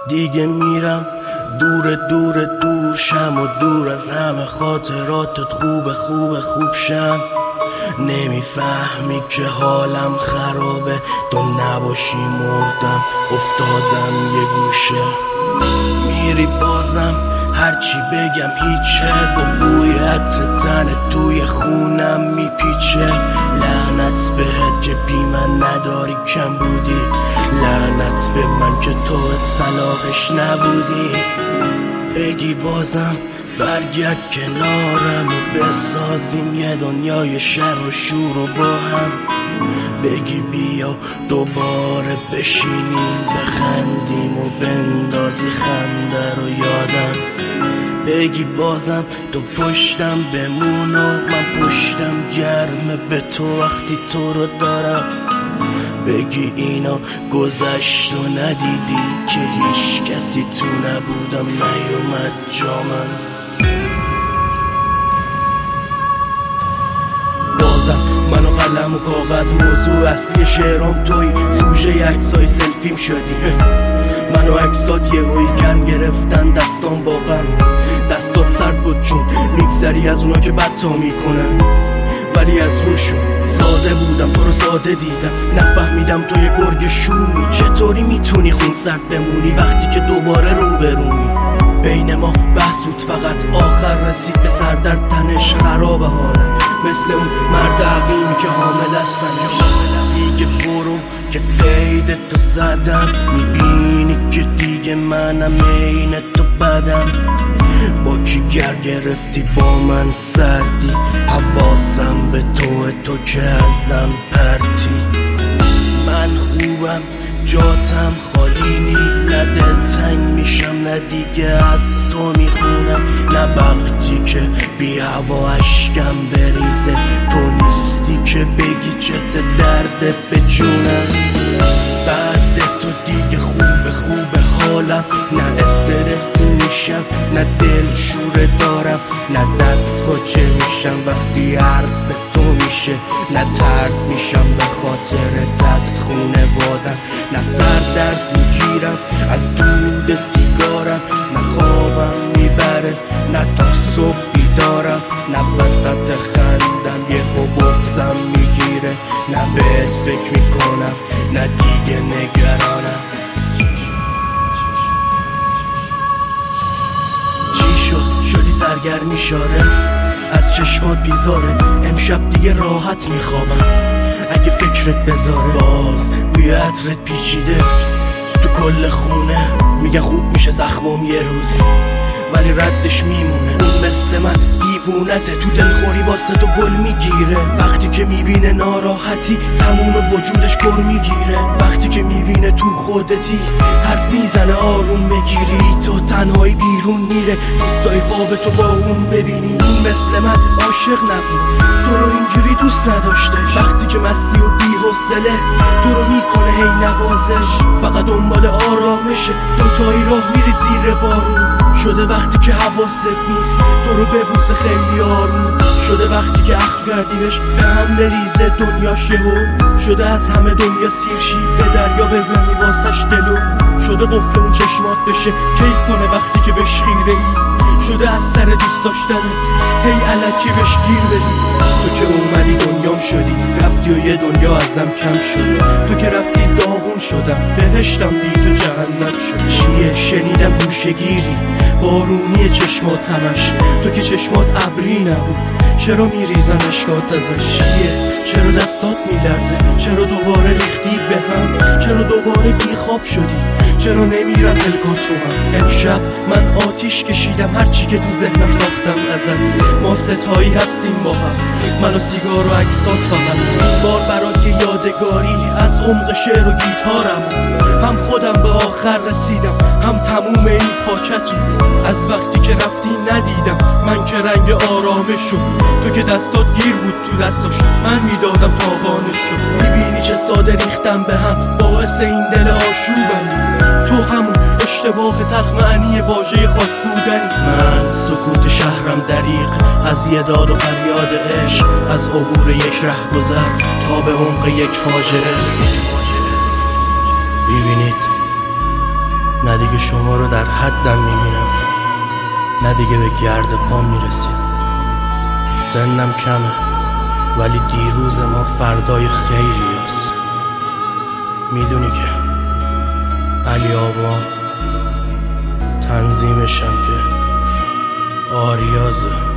دیگه میرم دور دور دور شم و دور از همه خاطراتت خوب شم. نمیفهمی که حالم خرابه، تو نباشی مردم افتادم یه گوشه. میری بازم هرچی بگم هیچه و بوی عطر تنت توی خونم میپیچه. لعنت بهت که بی من نداری کم بودی، لعنت به من که تو به صلاحش نبودی. بگی بازم برگرد کنارم و بسازیم یه دنیای شر و شور و با هم. بگی بیا دوباره بشینیم بخندیم و بندازی خنده رو یادم. بگی بازم تو پشتم بمون و من پشتم گرمه به تو وقتی تو رو دارم. بگی اینا گذشت و ندیدی که هیچ کسی تو نبودم نیومد جامم. بازم من و قلم و کاغذ موضوع اصلی شعرام توی سوژه عکسای سلفیم شدی. من و عکسات یه هایی کم گرفتن دستان با غم. دستات سرد بود چون میگذری از اونا که بد تا میکنن، ولی از روشون ساده بودم تو رو ساده دیدم. نفهمیدم تو یه گرگ شومی، چطوری میتونی خون سرد بمونی وقتی که دوباره روبرومی. بین ما بحث بود فقط آخر رسید به سر در تنش خراب حالم، مثل اون مرد عقیمی که حامل از سنش. دیگه برو که قید تو زدم، میبینی که دیگه منم عین تو بدم. با کی گرفتی با من سردی، حواسم به تو که ازم پرتی. من خوبم جاتم خالی نی، نه دلتنگ میشم نه دیگه از تو میخونم. نه وقتی که بی هوا اشکم بریزه تو نیستی که بگی چت درد به جونم. بعد تو دیگه خوب حالم، نه استرسی میشم نه دل شوره دارم، نه دست باچه میشم وقتی حرف تو میشه، نه ترد میشم به خاطر از خونوادم، نه سر درد میگیرم از دود سیگارم، نه خوابم میبره نه تا صبح بیدارم، نه وسط خندم یه بغضم میگیره، نه بهت فکر میکنم نه دیگه نگرانم. شدی سرگرمی شاره از چشمات بیزاره، امشب دیگه راحت میخوابم اگه فکرت بذاره. باز بوی عطرت پیچیده تو کل خونه، میگن خوب میشه زخمم یه روزی ولی ردش میمونه. اون مثل من دیوونته تو دلخوری واسه تو گل میگیره، وقتی که میبینه ناراحتی تموم وجودش گر میگیره، وقتی که میبینه تو خودتی حرف میزنه آروم بگیری، تو تنهایی بیرون میره دوستای خواب تو با اون ببینی. اون مثل من عاشق نبود تو رو اینجوری دوست نداشته، وقتی که مستی و بی حوصله تو رو میکنه هی نوازش، فقط دنبال آرامشه دوتایی راه میری زیر بارون. شده وقتی که حواست نیست تو رو ببوسه خیلی آروم، شده وقتی که اخم کردیمش به هم بریزه دنیاش یهو، شده از همه دنیا سیرشی به دریا بزنی واسش دلو، شده قفل اون چشمات بشه کیف کنه وقتی که بهش خیره ای، شده از سر دوست داشتنت هی الکی بهش گیر بدی. تو که اومدی دنیام شدی، رفتی و یه دنیا ازم کم شد، تو که رفتی داغون شدم بهشتم بی تو جهنم شد. چیه شنیدم گوشه‌گیری بارونی چشمات همش، تو که چشمات ابری نبود چرا میریزن اشکات ازش. چیه چرا دستات میلرزه، چرا دوباره ریختی به هم، چرا دوباره بیخواب شدی، چرا نمیرم دلگاه تو هم. امشب من آتیش کشیدم هرچی که تو ذهنم ساختم ازت، ما ستایی هستیم با هم من و سیگار و عکسات فقط. این بار برات یادگاری از عمق شعر و گیتارم، هم خودم به آخر رسیدم هم تموم این پاکتون. از وقتی که رفتی ندیدم من که رنگ آرامش شد، تو که دستات گیر بود تو دستاش من میدادم تاوانش شد. میبینی چه ساده ریختم به هم باعث این دل آشوبم، تو همون اشتباه تلخ معنی واژه خاص بودنی. من سکوت شهرم دریغ از یه داد و فریاد عشق، از عبور یک رهگذر تا به عمق یک فاجعه. ببینید نه دیگه شما رو در حدم میبینم، نه دیگه به گرد پا میرسید. سنم کمه ولی دیروز ما فردای خیلی هست. میدونی که علی آبان تنظیمشم که آریازه.